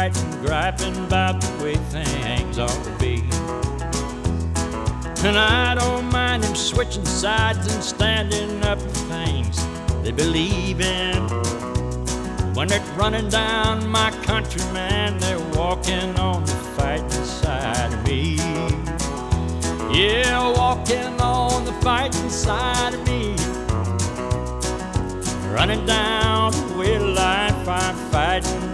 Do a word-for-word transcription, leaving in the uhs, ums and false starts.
fighting, griping about the way things ought to be. And I don't mind them switching sides and standing up for things they believe in. When they're running down my country, man, they're walking on the fighting side of me. Yeah, walking on the fighting side of me. Running down the way of life, I'm fighting